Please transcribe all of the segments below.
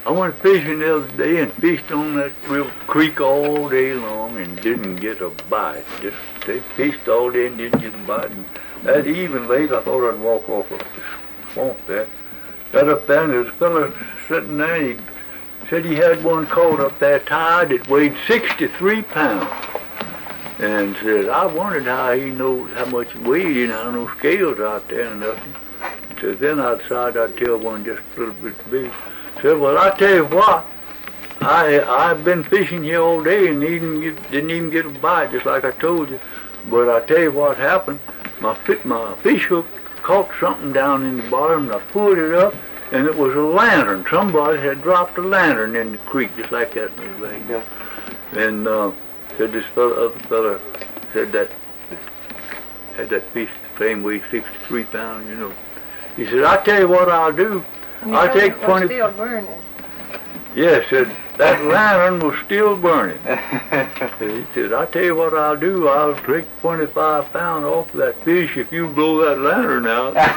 I went fishing the other day and fished on that real creek all day long and didn't get a bite. Just they fished all day and didn't get a bite. And that even late, I thought I'd walk off up the swamp there. Got up there and there was a fellow sitting there and he said he had one caught up there tied that weighed 63 pounds. And said, I wondered how he knows how much it weighed. He didn't have no scales out there and nothing. So then I decided I'd tell one just a little bit big. Said, well, I tell you what, I've been fishing here all day and didn't even get a bite, just like I told you. But I tell you what happened. My fish hook caught something down in the bottom, and I pulled it up, and it was a lantern. Somebody had dropped a lantern in the creek, just like that. Yeah. And said this other fella said that had that fish frame weighed 63 pounds, you know. He said, I tell you what I'll do. I'll take 20. Still burning. Yes, said that lantern was still burning. He said, I tell you what I'll do. I'll take 25 pounds off of that fish if you blow that lantern out. I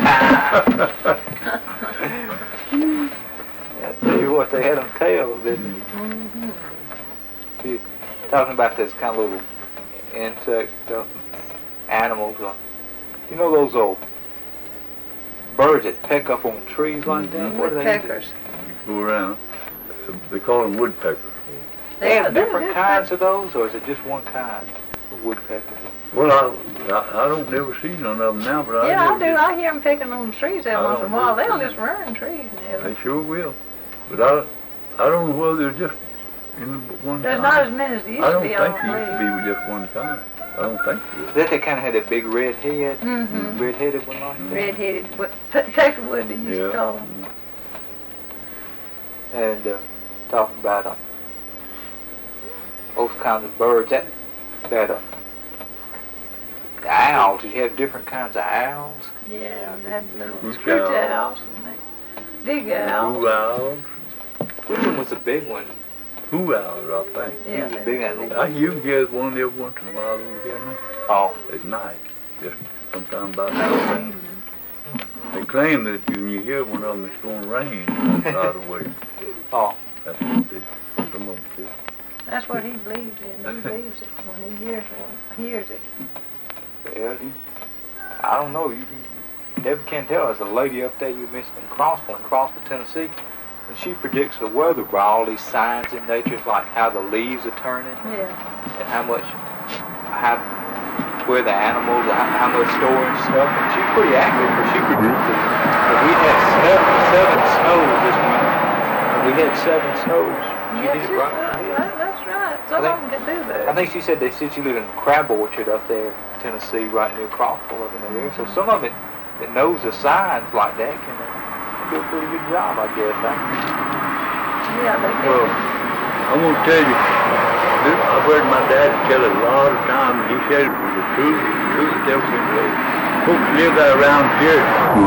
tell you what, they had them tails, didn't they? Mm-hmm. See, talking about this kind of little insect stuff, animals. You know those old birds that peck up on trees like that? Mm-hmm. Woodpeckers. Go around. They call them woodpeckers. They have different kinds of those, or is it just one kind of woodpeckers? Well, I don't never see none of them now, but I do. I hear them picking on the trees every once in a while. They'll just run trees now. They sure will. But I don't know whether they're just in one There's kind. not as many as there used to be. I don't think it used to be with just one kind. I don't think so. That they kind of had a big red head, mm-hmm. red-headed one like that? Red-headed, peckerwood they used to call them. And talking about those kinds of birds, that owls, you have different kinds of owls? Yeah, they had little screech owls and big owls. Blue owls. Which one was the big one? Blue owls, I think. Yeah, he was big. You can get one every once in a while over here now. Oh. At night. Just sometime about now. They claim that when you hear one of them, it's going to rain right away. Oh. That's what some of them do. That's what he believes in. He believes it when he hears it. Well, I don't know. You never can tell. There's a lady up there you mentioned in Crossville, Tennessee, and she predicts the weather by all these signs in nature, like how the leaves are turning, yeah, and where the animals, how much store and stuff. And she's pretty accurate, but she predicted that we had seven snows this winter. We had 7 snows. She did it right. That's right. Some of them can do that. I think she said she lived in a crab orchard up there, Tennessee, right near Crossville up in that area. So some of it that knows the signs like that can do a pretty good job, I guess. Yeah, they can. Well, I'm going to tell you, I've heard my dad tell it a lot of times. He said it was the truth that ever been told. Folks live there around here,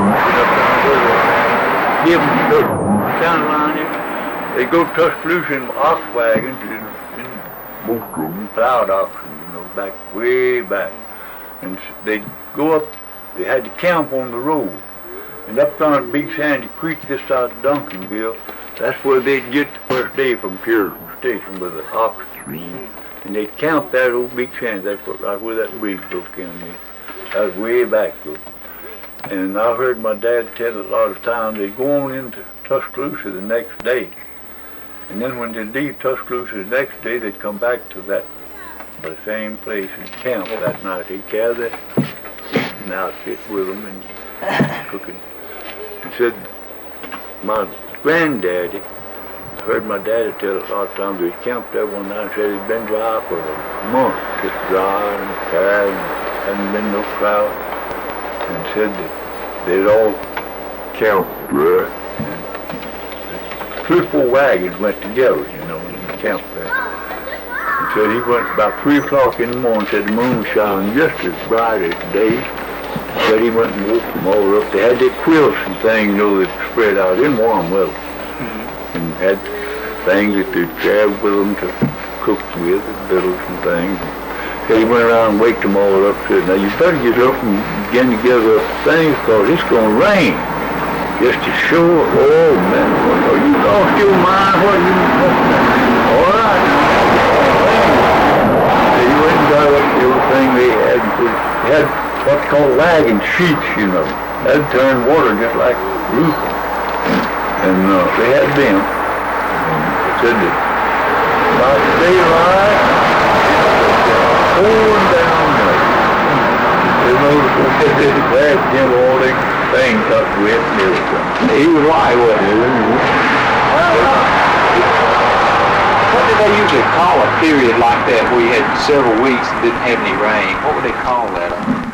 give them down around here. They go to Tuscaloosa in ox wagons, in plowed oxen, back way back. And they go up, they had to camp on the road. And up on a big sandy creek this side of Duncanville, that's where they'd get the first day from Puritan Station with the oxen. And they'd camp that old big sandy, that's right where that bridge broke in there. That was way back though. And I heard my dad tell a lot of times they'd go on into Tuscaloosa the next day. And then when they'd leave Tuscaloosa the next day, they'd come back to the same place and camp that night. They'd carry that eating outfit with them and cooking. And said, my granddaddy, I heard my daddy tell a lot of times, they camped there one night and said it'd been dry for a month, just dry and tired and hadn't been no crowd. And said that they'd all camped there. 3 or 4 wagons went together, and camped there. And said he went about 3 o'clock in the morning, said the moon shining just as bright as day. Said he went and woke them all up. They had their quilts and things, that spread out in warm weather. And had things that they'd carry with them to cook with, victuals and things. Said he went around and waked them all up, said, now you better get up and begin to gather up things because it's going to rain. just to show, oh man, are you lost your mind? What you, all right. They went and got up everything they had, they had what's called lagging sheets, you know. That turned water just like roofing. And they had them. They said that about daylight, pouring down there. You know, they had them all the things got wet and everything. He was right, wasn't he? What did they usually call a period like that where you had several weeks and didn't have any rain? What would they call that?